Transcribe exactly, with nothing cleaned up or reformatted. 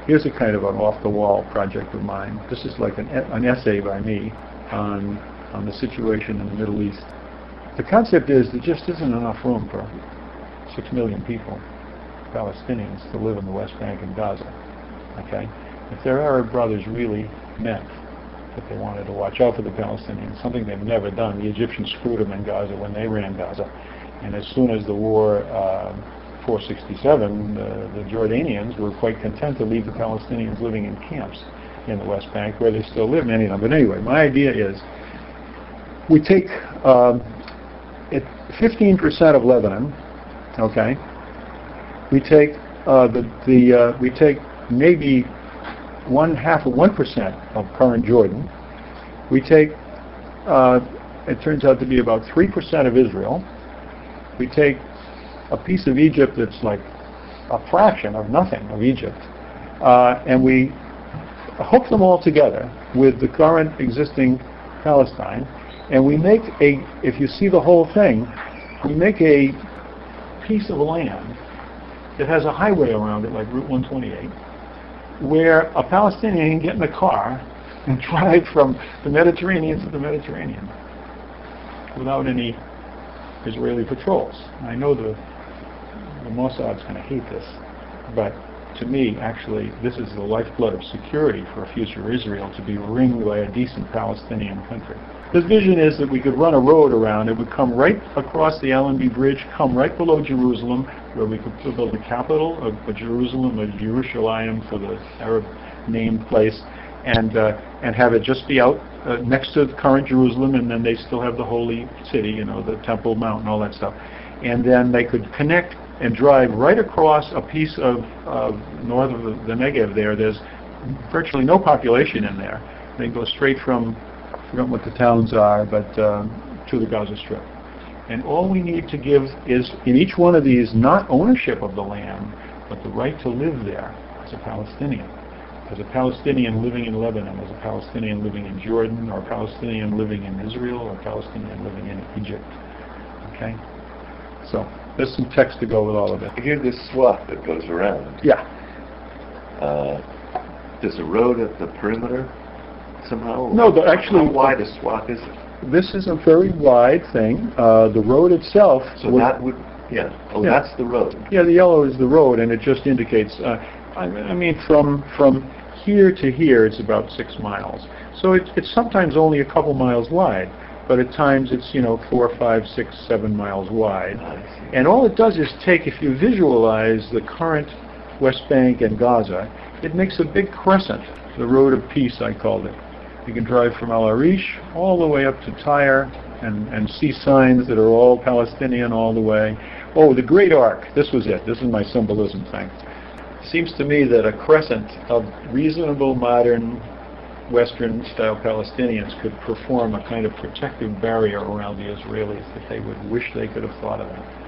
Here's a kind of an off-the-wall project of mine. This is like an, an essay by me on, on the situation in the Middle East. The concept is there just isn't enough room for six million people, Palestinians, to live in the West Bank and Gaza. Okay? If their Arab brothers really meant that they wanted to watch out for the Palestinians, something they've never done. The Egyptians screwed them in Gaza when they ran Gaza. And as soon as the war, uh, four sixty-seven, uh, the Jordanians were quite content to leave the Palestinians living in camps in the West Bank, where they still live, many of them. But anyway, my idea is we take um, it, fifteen percent of Lebanon, okay? We take uh, the, the uh, we take maybe one half of one percent of current Jordan. We take, uh, it turns out to be about three percent of Israel. We take a piece of Egypt that's like a fraction of nothing of Egypt, uh, and we hook them all together with the current existing Palestine, and we make a, if you see the whole thing, we make a piece of land that has a highway around it, like Route one twenty-eight, where a Palestinian can get in a car and drive from the Mediterranean to the Mediterranean without any Israeli patrols. I know the, the Mossad's going to hate this, but to me, actually, this is the lifeblood of security for a future Israel, to be ringed by a decent Palestinian country. His vision is that we could run a road around. It would come right across the Allenby Bridge, come right below Jerusalem, where we could build the capital of, of Jerusalem, of Yerushalayim for the Arab named place, and uh, and have it just be out uh, next to the current Jerusalem, and then they still have the holy city, you know, the Temple Mount and all that stuff. And then they could connect and drive right across a piece of uh, north of the, the Negev there. There's virtually no population in there. They go straight from, I forgot what the towns are, but um, to the Gaza Strip. And all we need to give is, in each one of these, not ownership of the land, but the right to live there as a Palestinian. As a Palestinian living in Lebanon, as a Palestinian living in Jordan, or a Palestinian living in Israel, or a Palestinian living in Egypt. Okay? So, there's some text to go with all of it. I hear this swath that goes around. Yeah. Uh, there's a road at the perimeter somehow? No, the, actually... How wide a swath is it? This is a very wide thing. Uh, the road itself... So would, that would... Yeah. Oh, yeah. That's the road. Yeah, the yellow is the road, and it just indicates... Uh, I, I mean, from from here to here, it's about six miles. So it, it's sometimes only a couple miles wide, but at times it's, you know, four, five, six, seven miles wide. And all it does is take, if you visualize the current West Bank and Gaza, it makes a big crescent, the road of peace, I called it. You can drive from El Arish all the way up to Tyre and, and see signs that are all Palestinian all the way. Oh, the Great Arc, this was it. This is my symbolism thing. Seems to me that a crescent of reasonable modern Western-style Palestinians could perform a kind of protective barrier around the Israelis that they would wish they could have thought of that.